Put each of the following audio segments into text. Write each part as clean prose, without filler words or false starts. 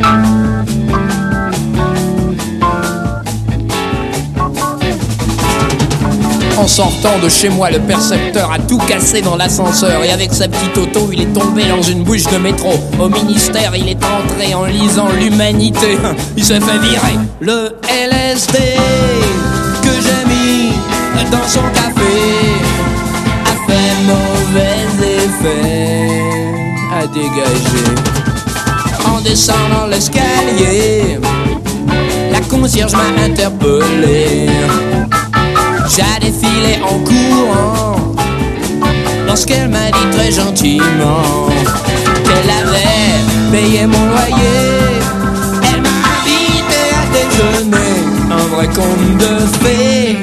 En sortant de chez moi, le percepteur a tout cassé dans l'ascenseur. Et avec sa petite auto, il est tombé dans une bouche de métro. Au ministère, il est entré en lisant l'humanité. Il s'est fait virer. Le LSD que j'ai mis dans son café a fait mauvais effet, a dégagé. En descendant l'escalier, la concierge m'a interpellé. J'ai défilé en courant lorsqu'elle m'a dit très gentiment qu'elle avait payé mon loyer. Elle m'a invité à déjeuner, un vrai conte de fées.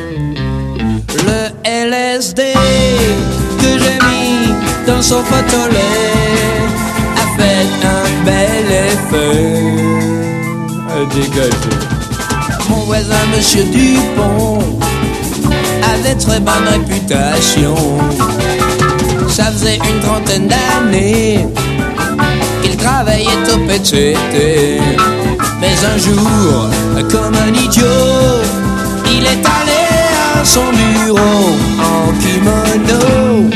Le LSD que j'ai mis dans son photolet a fait un bel effet, a dégagé. Mon voisin Monsieur Dupont avait très bonne réputation. Ça faisait une trentaine d'années qu'il travaillait au PCT. Mais un jour, comme un idiot, il est allé à son bureau en kimono.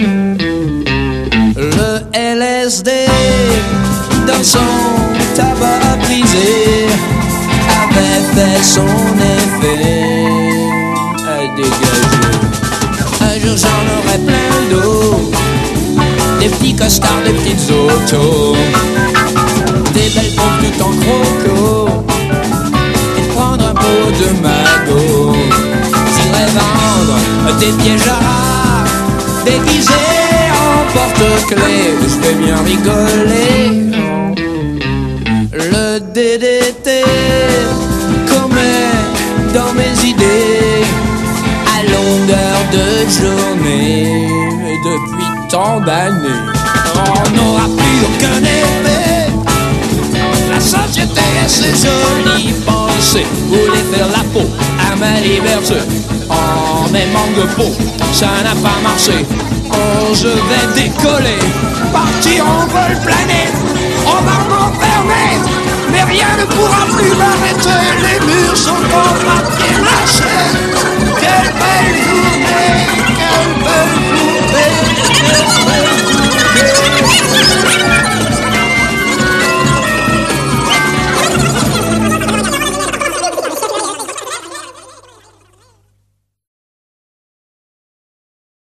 Le LSD dans son tabac brisé avait fait son effet, à dégager. Un jour j'en aurai plein le dos, des petits costards, des petites autos, des belles pompes tout en croco, et prendre un pot de magot. J'irai vendre des pièges à rats déguisés en porte-clés, je vais bien rigoler. Le DDT commet dans mes idées à longueur de journée depuis tant d'années. On n'aura plus aucun effet. La société a ses jolies pensées, voulait faire la peau à ma liberté en même manque de peau, ça n'a pas marché. Oh, je vais décoller, partir en vol planète, on va m'enfermer, mais rien ne pourra plus m'arrêter. Les murs sont en papier mâché. Quelle belle journée, quelle belle